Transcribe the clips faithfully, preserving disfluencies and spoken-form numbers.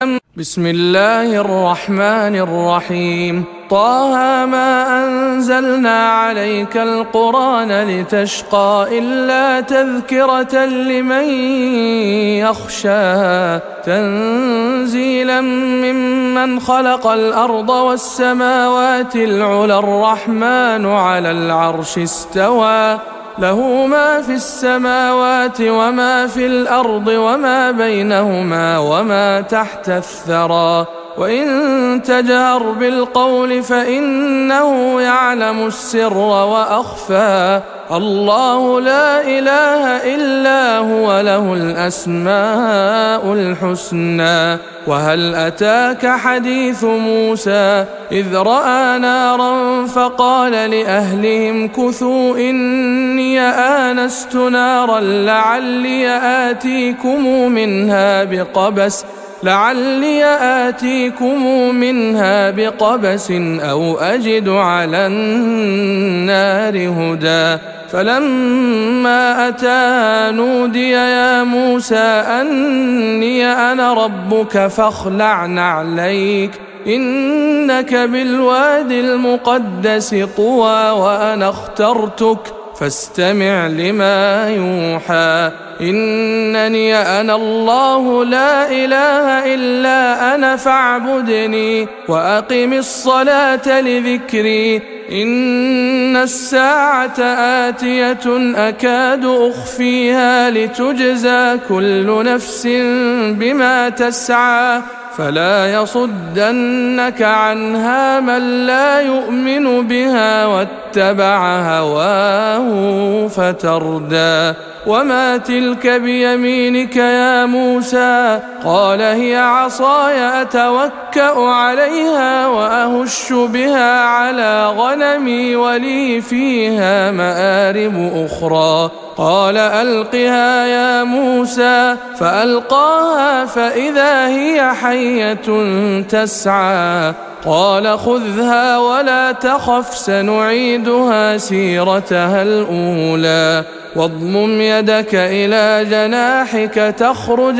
بسم الله الرحمن الرحيم طه ما أنزلنا عليك القرآن لتشقى إلا تذكرة لمن يخشى تنزيلا ممن خلق الأرض والسماوات العلى الرحمن على العرش استوى له ما في السماوات وما في الأرض وما بينهما وما تحت الثرى وإن تجهر بالقول فإنه يعلم السر وأخفى الله لا إله إلا هو له الأسماء الحسنى وهل أتاك حديث موسى إذ رأى نارا فقال لأهلهم كثوا إني آنست نارا لعلي آتيكم منها بقبس لعلي آتيكم منها بقبس أو أجد على النار هدى فلما أتاها نودي يا موسى أني أنا ربك فاخلع نعليك إنك بالوادي المقدس طوى وأنا اخترتك فاستمع لما يوحى إنني أنا الله لا إله إلا أنا فاعبدني وأقم الصلاة لذكري إن الساعة آتية أكاد أخفيها لتجزى كل نفس بما تسعى فلا يصدنك عنها من لا يؤمن بها واتبع هواه فتردى وما تلك بيمينك يا موسى قال هي عصاي أتوكأ عليها وأهش بها على غنمي ولي فيها مآرب أخرى قال ألقها يا موسى فألقاها فإذا هي حية تسعى قال خذها ولا تخف سنعيدها سيرتها الأولى واضمم يدك إلى جناحك تخرج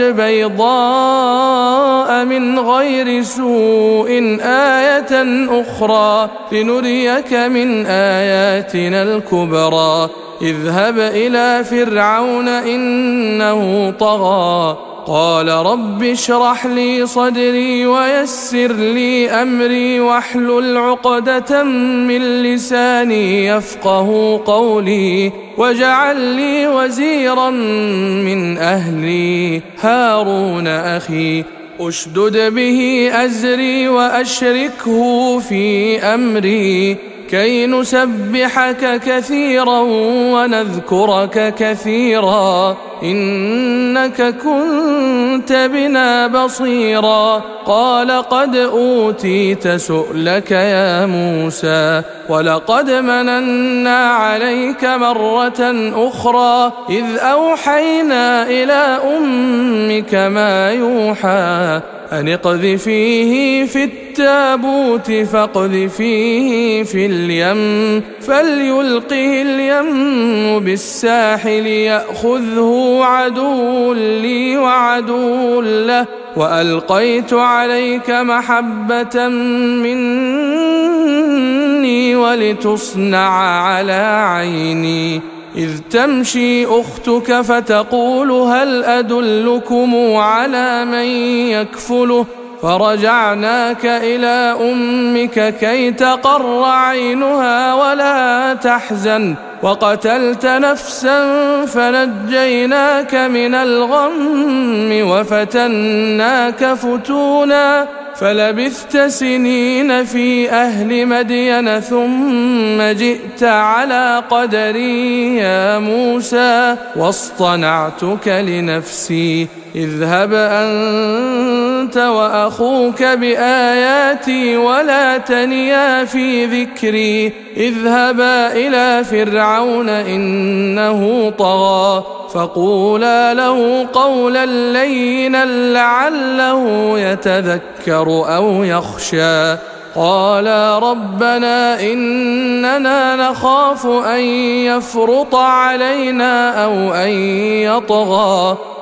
بيضاء من غير سوء آية أخرى لنريك من آياتنا الكبرى اذهب إلى فرعون إنه طغى قال رب اشرح لي صدري ويسر لي أمري واحلل عقدة من لساني يفقه قولي واجعل لي وزيرا من أهلي هارون أخي أشدد به أزري وأشركه في أمري كي نسبحك كثيرا ونذكرك كثيرا إنك كنت بنا بصيرا قال قد أوتيت سؤلك يا موسى ولقد مننا عليك مرة أخرى إذ أوحينا إلى أمك ما يوحى أن اقذفيه في التابوت فاقذفيه في اليم فليلقه اليم بالساحل يأخذه عدو لي عدو له وألقيت عليك محبة مني ولتصنع على عيني إذ تمشي أختك فتقول هل أدلكم على من يكفله فرجعناك إلى أمك كي تقر عينها ولا تحزن وقتلت نفسا فنجيناك من الغم وفتناك فتونا فلبثت سنين في أهل مدين ثم جئت على قدري يا موسى واصطنعتك لنفسي اذهب أنت وأخوك بآياتي ولا تنيا في ذكري اذهبا إلى فرعون إنه طغى فقولا له قولا لينا لعله يتذكر أو يخشى قالا ربنا إننا نخاف أن يفرط علينا أو أن يطغى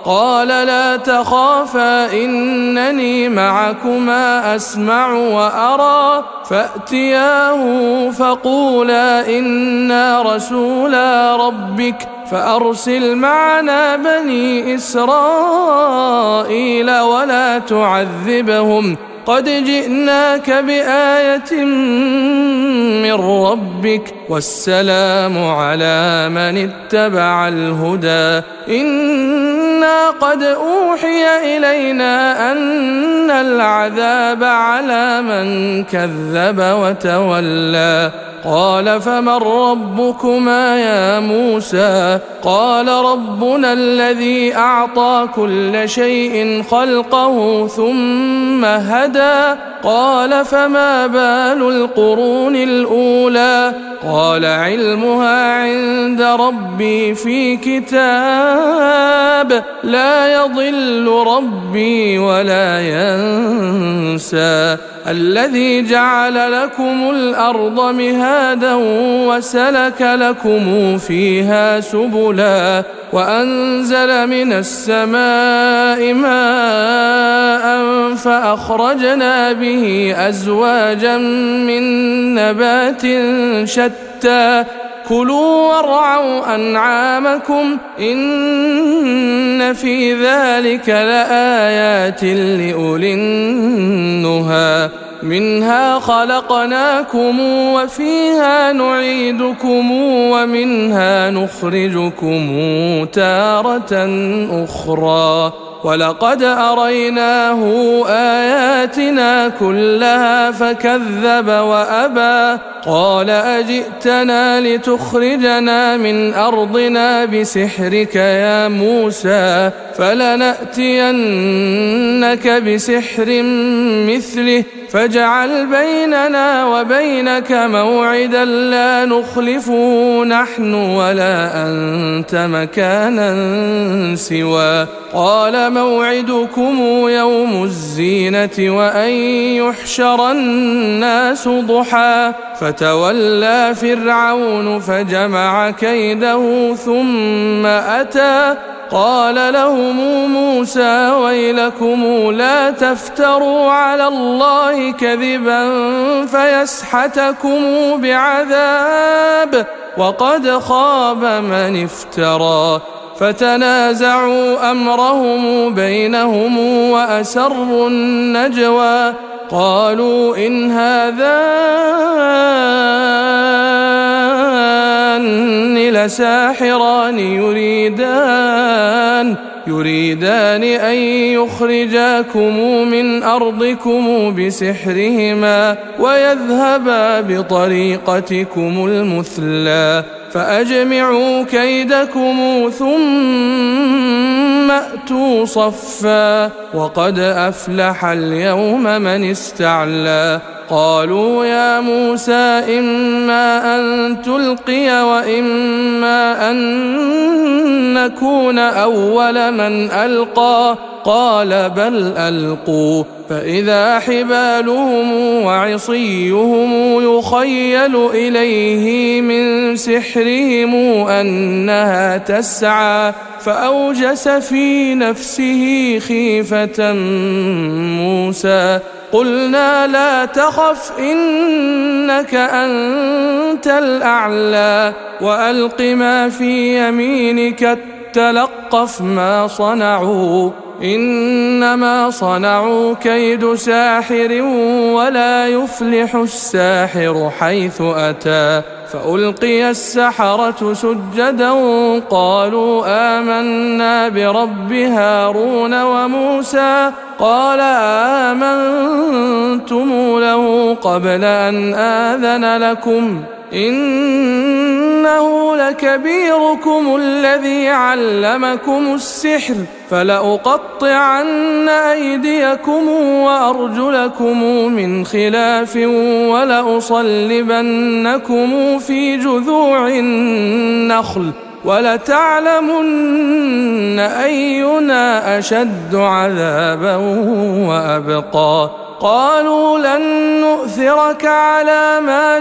قال لا تخافا إنني معكما أسمع وأرى فأتياه فقولا إنا رسولا ربك فأرسل معنا بني إسرائيل ولا تعذبهم قد جئناك بآية من ربك والسلام على من اتبع الهدى إنا قد أوحي إلينا أن العذاب على من كذب وتولى قال فمن ربكما يا موسى قال ربنا الذي أعطى كل شيء خلقه ثم هدى قال فما بال القرون الأولى قال علمها عند ربي في كتاب لا يضل ربي ولا ينسى الذي جعل لكم الأرض مهادا وسلك لكم فيها سبلا وأنزل من السماء ماء فأخرجنا به أزواجا من نبات شتى كلوا وارعوا أنعامكم إن في ذلك لآيات لأولي النهى منها خلقناكم وفيها نعيدكم ومنها نخرجكم تارة أخرى ولقد أريناه آياتنا كلها فكذب وأبى قال أجئتنا لتخرجنا من أرضنا بسحرك يا موسى فلنأتينك بسحر مثله فاجعل بيننا وبينك موعدا لا نخلفه نحن ولا أنت مكانا سوى قال موعدكم يوم الزينة وأن يحشر الناس ضحى فتولى فرعون فجمع كيده ثم أتى قال لهم موسى ويلكم لا تفتروا على الله كذبا فيسحتكم بعذاب وقد خاب من افترى فتنازعوا أمرهم بينهم وأسروا النجوى قالوا إن هذان لساحران يريدان يريدان أن يخرجاكم من أرضكم بسحرهما ويذهبا بطريقتكم المثلى فأجمعوا كيدكم ثم أتوا صفا وقد أفلح اليوم من استعلى قالوا يا موسى إما أن تلقي وإما أن نكون أول من ألقى قال بل ألقوا فإذا حبالهم وعصيهم يخيل إليه من سحرهم أنها تسعى فأوجس في نفسه خيفة موسى قلنا لا تخف إنك أنت الأعلى وألق ما في يمينك تلقف ما صنعوا إنما صنعوا كيد ساحر ولا يفلح الساحر حيث أتى فألقي السحرة سجدا قالوا آمنا برب هارون وموسى قال آمنتم له قبل أن آذن لكم إنه لكبيركم الذي علمكم السحر فلأقطعن أيديكم وأرجلكم من خلاف ولأصلبنكم في جذوع النخل ولتعلمن أينا أشد عذابا وأبقى قالوا لن نؤثرك على ما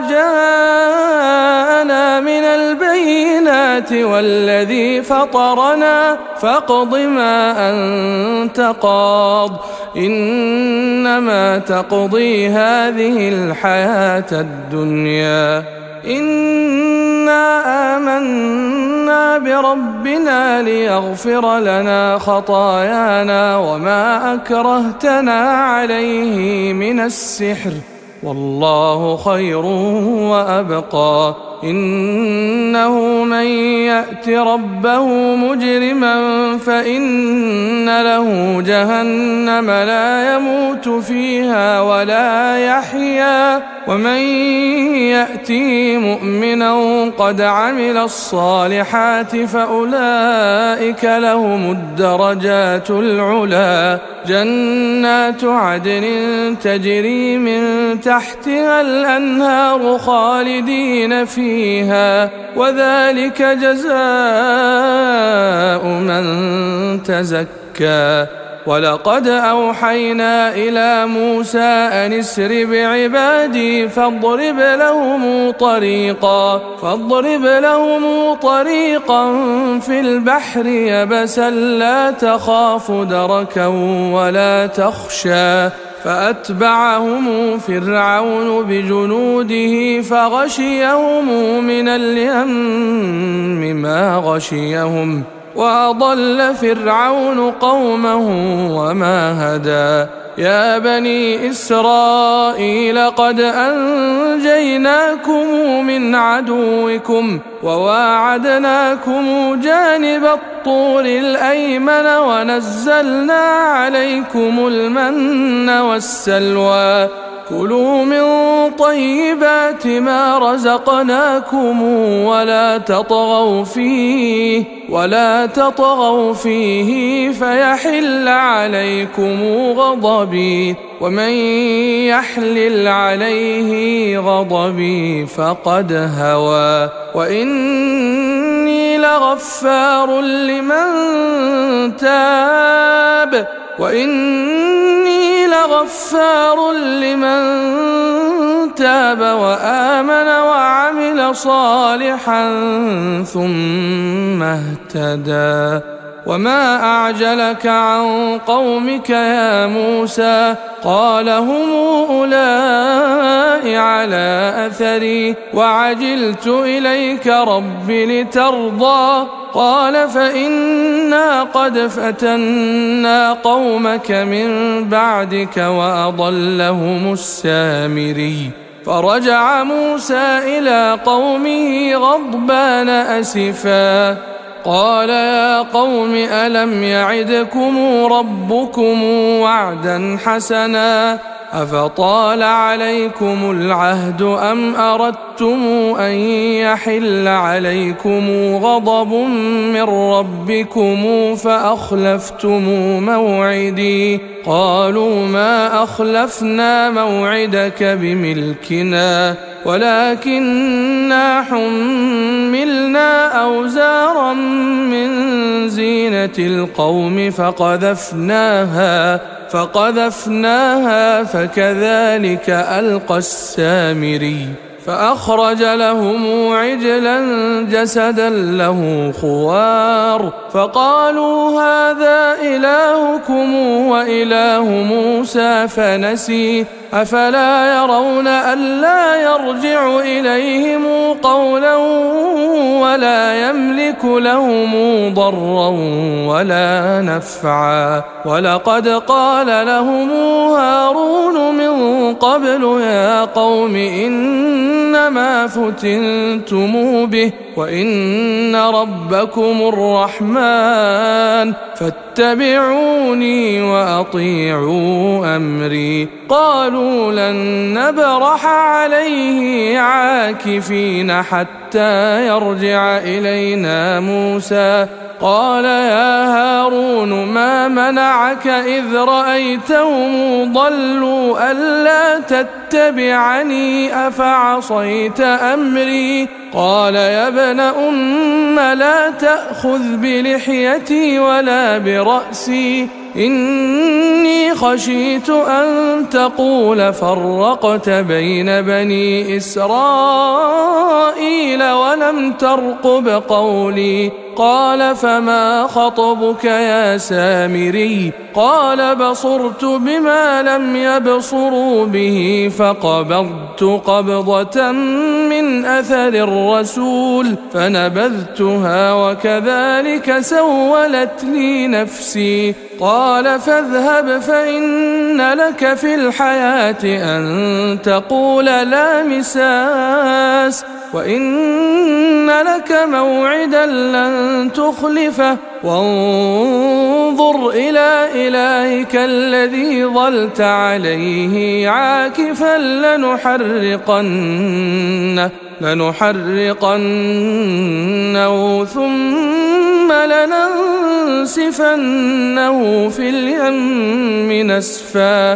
جاءنا من البينات والذي فطرنا فاقض ما أنت قاض إنما تقضي هذه الحياة الدنيا إنا آمنا بربنا ليغفر لنا خطايانا وما أكرهتنا عليه من السحر والله خير وأبقى إنه من يأت ربه مجرما فإن له جهنم لا يموت فيها ولا يحيا ومن يأته مؤمنا قد عمل الصالحات فأولئك لهم الدرجات العلى جنات عدن تجري من تحتها الأنهار خالدين فيها وذلك جزاء من تزكى ولقد أوحينا إلى موسى أن اسر بعبادي فاضرب لهم طريقا فاضرب لهم طريقا في البحر يبسا لا تخاف دركا ولا تخشى فأتبعهم فرعون بجنوده فغشيهم من اليم ما غشيهم وأضل فرعون قومه وما هدى يا بني إسرائيل قد أنجيناكم من عدوكم وواعدناكم جانب الطور الأيمن ونزلنا عليكم المن والسلوى كلوا من طيبات ما رزقناكم ولا تطغوا فيه ولا تطغوا فيه فيحل عليكم غضبي ومن يحلل عليه غضبي فقد هوى وإني لغفار لمن تاب وإني لغفار لمن تاب وآمن وعمل صالحا ثم اهتدى وما أعجلك عن قومك يا موسى قال هم أولئك على أثري وعجلت إليك رب لترضى قال فإنا قد فتنا قومك من بعدك وأضلهم السامري فرجع موسى إلى قومه غضبان أسفا قال يا قوم ألم يعدكم ربكم وعدا حسنا أفطال عليكم العهد أم أردتم أن يحل عليكم غضب من ربكم فأخلفتم موعدي قالوا ما أخلفنا موعدك بملكنا ولكننا حملنا أوزارا من زينة القوم فقذفناها فقذفناها فكذلك ألقى السامري فأخرج لهم عجلا جسدا له خوار فقالوا هذا إلهكم وإله موسى فنسي أفلا يرون ألا يرجع إليهم قولا ولا يملك لهم ضرا ولا نفعا ولقد قال لهم هارون من قبل يا قوم إنما فتنتم به وإن ربكم الرحمن فاتبعوني وأطيعوا أمري قالوا لن نبرح عليه عاكفين حتى يرجع إلينا موسى قال يا هارون ما منعك إذ رأيتهم ضلوا ألا تتبعني أفعصيت أمري قال يا ابن أم لا تأخذ بلحيتي ولا برأسي إني خشيت أن تقول فرقت بين بني إسرائيل ولم ترقب قولي. قال فما خطبك يا سامري؟ قال بصرت بما لم يبصروا به فقبضت قبضة من أثر الرسول فنبذتها وكذلك سولت لي نفسي. قال فاذهب فإن لك في الحياة أن تقول لا مساس وإن لك موعدا لن تخلفه وانظر إلى إلهك الذي ظلت عليه عاكفا لنحرقنه لنحرقنه ثم لننسفنه في اليم نسفا.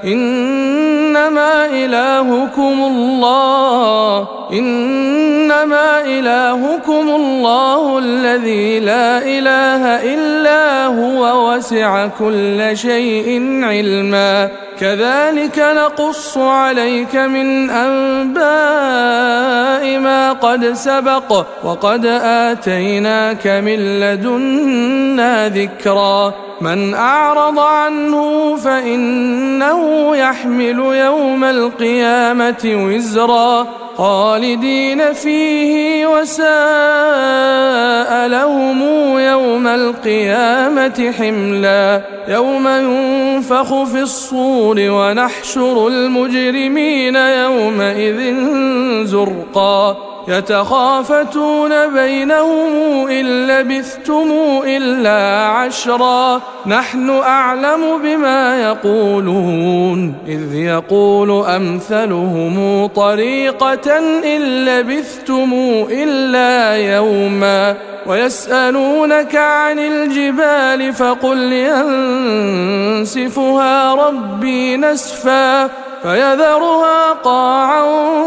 إنما إلهكم الله إنما إلهكم الله الذي لا إله إلا هو وسع كل شيء علما. كذلك نقص عليك من أنباء ما قد سبق وقد آتيناك من لدنا ذكرا. من أعرض عنه فإنه يحمل يوم القيامة وزرا خالدين فيه وساء لهم يوم القيامة حملا. يوم ينفخ في الصور ونحشر المجرمين يومئذ زرقا. يتخافتون بينهم إن لبثتم إلا عشرا نحن أعلم بما يقولون إذ يقول أمثلهم طريقة إن لبثتم إلا يوما. ويسألونك عن الجبال فقل ينسفها ربي نسفا فيذرها قاعا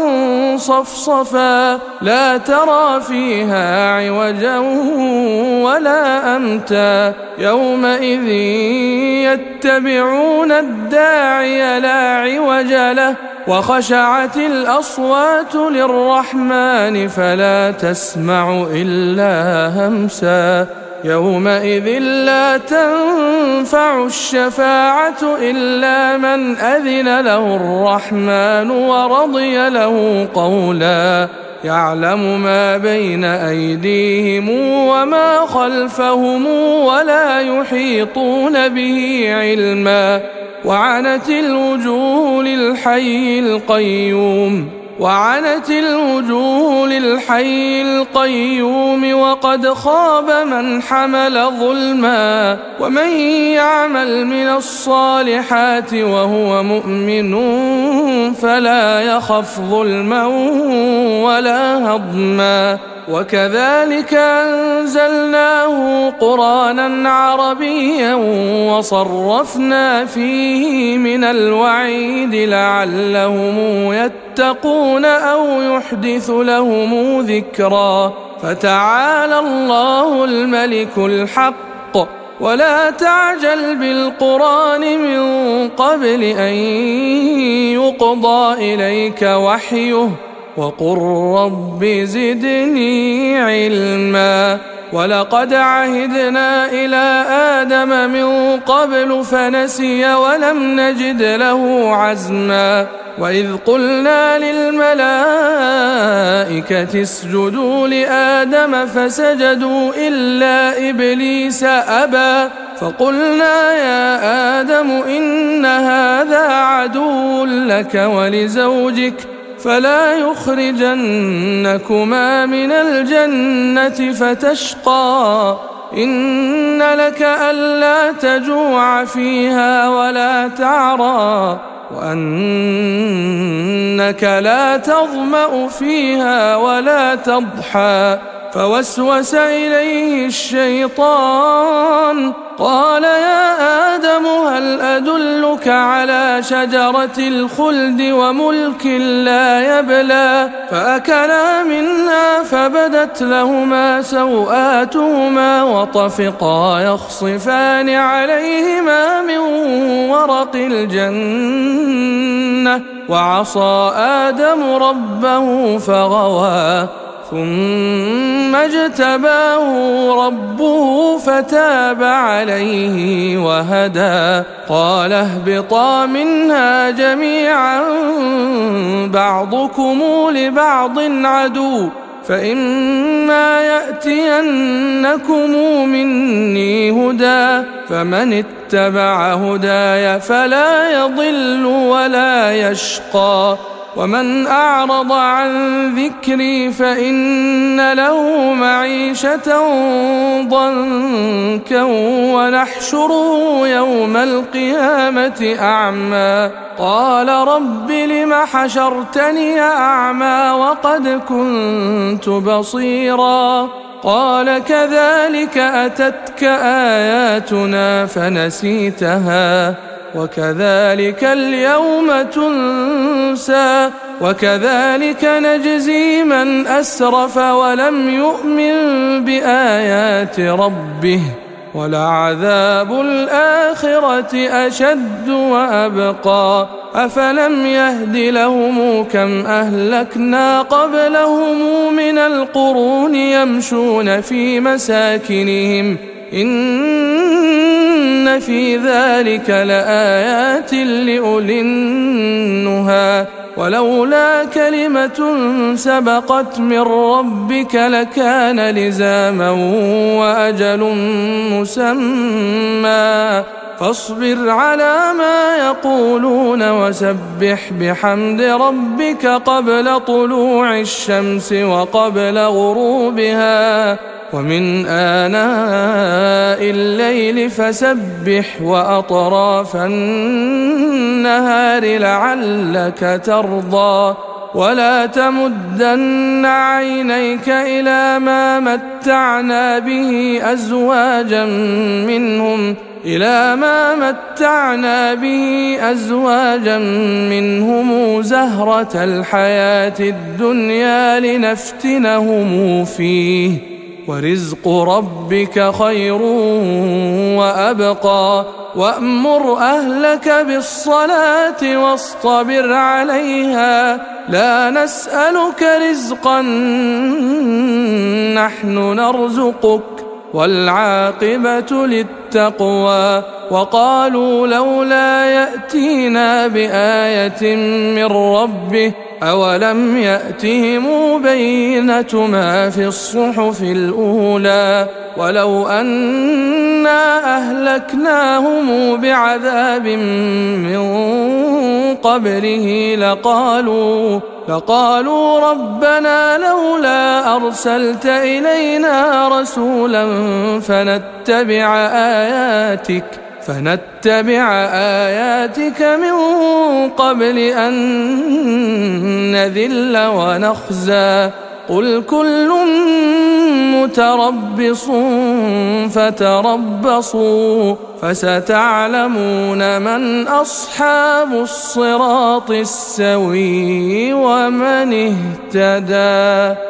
صفصفا لا ترى فيها عوجا ولا أمتا. يومئذ يتبعون الداعي لا عوج له وخشعت الأصوات للرحمن فلا تسمع إلا همسا. يومئذ لا تنفع الشفاعة إلا من أذن له الرحمن ورضي له قولا. يعلم ما بين أيديهم وما خلفهم ولا يحيطون به علما. وعنت الوجوه للحي القيوم وعنت الوجوه للحي القيوم وقد خاب من حمل ظلما. ومن يعمل من الصالحات وهو مؤمن فلا يخف ظلما ولا هضما. وكذلك أنزلناه قرآنا عربيا وصرفنا فيه من الوعيد لعلهم يتقون أو يحدث لهم ذكرا. فتعالى الله الملك الحق ولا تعجل بالقرآن من قبل أن يقضى إليك وحيه وقل رب زدني علما. ولقد عهدنا إلى آدم من قبل فنسي ولم نجد له عزما. وإذ قلنا للملائكة اسجدوا لآدم فسجدوا إلا إبليس أبى فقلنا يا آدم إن هذا عدو لك ولزوجك فلا يخرجنكما من الجنة فتشقى. إن لك ألا تجوع فيها ولا تعرى وأنك لا تظمأ فيها ولا تضحى فوسوس إليه الشيطان قال يا آدم هل أدلك على شجرة الخلد وملك لا يبلى فأكلا منها فبدت لهما سوآتهما وطفقا يخصفان عليهما من ورق الجنة وعصى آدم ربه فغوى ثم اجتباه ربه فتاب عليه وهدى قال اهبطا منها جميعا بعضكم لبعض عدو فإما يأتينكم مني هدى فمن اتبع هداي فلا يضل ولا يشقى ومن أعرض عن ذكري فإن له معيشة ضنكا ونحشره يوم القيامة أعمى قال رب لم حشرتني أعمى وقد كنت بصيرا قال كذلك أتتك آياتنا فنسيتها وكذلك اليوم تنسى وكذلك نجزي من أسرف ولم يؤمن بآيات ربه ولعذاب الآخرة أشد وأبقى أفلم يهد لهم كم أهلكنا قبلهم من القرون يمشون في مساكنهم إن في ذلك لآيات لأولي النهى ولولا كلمة سبقت من ربك لكان لزاما وأجل مسمى فاصبر على ما يقولون وسبح بحمد ربك قبل طلوع الشمس وقبل غروبها ومن آناء الليل فسبح وأطراف النهار لعلك ترضى ولا تمدن عينيك إلى ما متعنا به أزواجا منهم إلى ما متعنا به أزواجا منهم زهرة الحياة الدنيا لنفتنهم فيه ورزق ربك خير وأبقى وأمر أهلك بالصلاة واصطبر عليها لا نسألك رزقا نحن نرزقك والعاقبة للتقوى وقالوا لولا يأتينا بآية من ربه أولم يأتهم بينة ما في الصحف الأولى ولو أنا أهلكناهم بعذاب من قبله لقالوا لقالوا ربنا لولا أرسلت إلينا رسولا فنتبع آياتك فنتبع آياتك من قبل أن نذل ونخزى قل كل متربص فتربصوا فستعلمون من أصحاب الصراط السوي ومن اهتدى.